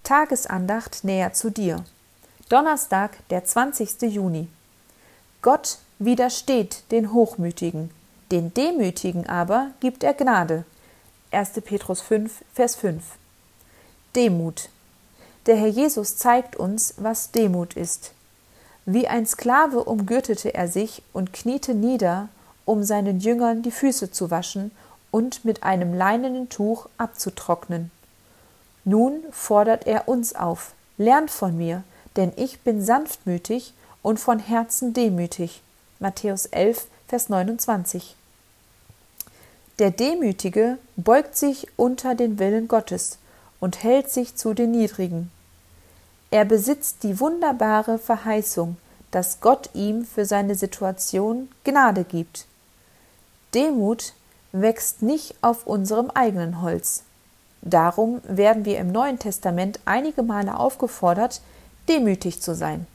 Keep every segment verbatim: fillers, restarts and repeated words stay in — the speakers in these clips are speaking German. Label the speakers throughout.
Speaker 1: Tagesandacht näher zu dir. Donnerstag, der zwanzigste Juni. Gott widersteht den Hochmütigen, den Demütigen aber gibt er Gnade. erster Petrus fünf, Vers fünf. Demut. Der Herr Jesus zeigt uns, was Demut ist. Wie ein Sklave umgürtete er sich und kniete nieder, um seinen Jüngern die Füße zu waschen und mit einem leinenen Tuch abzutrocknen. Nun fordert er uns auf: Lernt von mir, denn ich bin sanftmütig und von Herzen demütig. Matthäus elf, Vers neunundzwanzig. Der Demütige beugt sich unter den Willen Gottes und hält sich zu den Niedrigen. Er besitzt die wunderbare Verheißung, dass Gott ihm für seine Situation Gnade gibt. Demut wächst nicht auf unserem eigenen Holz. Darum werden wir im Neuen Testament einige Male aufgefordert, demütig zu sein.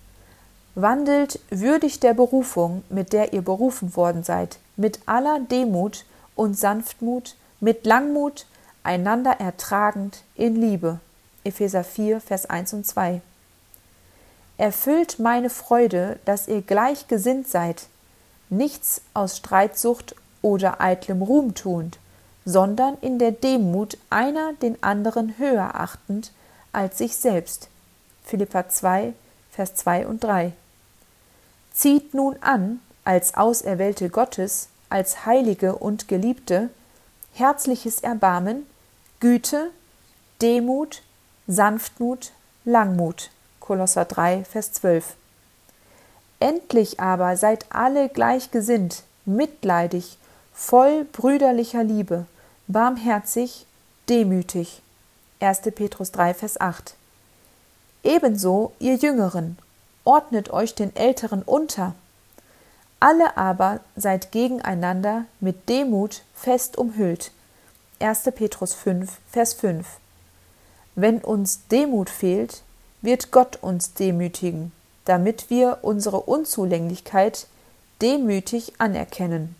Speaker 1: Wandelt würdig der Berufung, mit der ihr berufen worden seid, mit aller Demut und Sanftmut, mit Langmut, einander ertragend in Liebe. Epheser vier, Vers eins und zwei. Erfüllt meine Freude, dass ihr gleichgesinnt seid, nichts aus Streitsucht oder eitlem Ruhm tuend, sondern in der Demut einer den anderen höher achtend als sich selbst. Philipper zwei, Vers zwei und drei. Zieht nun an, als Auserwählte Gottes, als Heilige und Geliebte, herzliches Erbarmen, Güte, Demut, Sanftmut, Langmut. Kolosser drei, Vers zwölf. Endlich aber seid alle gleichgesinnt, mitleidig, voll brüderlicher Liebe, barmherzig, demütig. erster Petrus drei, Vers acht. Ebenso ihr Jüngeren, ordnet euch den Älteren unter. Alle aber seid gegeneinander mit Demut fest umhüllt. erster Petrus fünf, Vers fünf. Wenn uns Demut fehlt, wird Gott uns demütigen, damit wir unsere Unzulänglichkeit demütig anerkennen.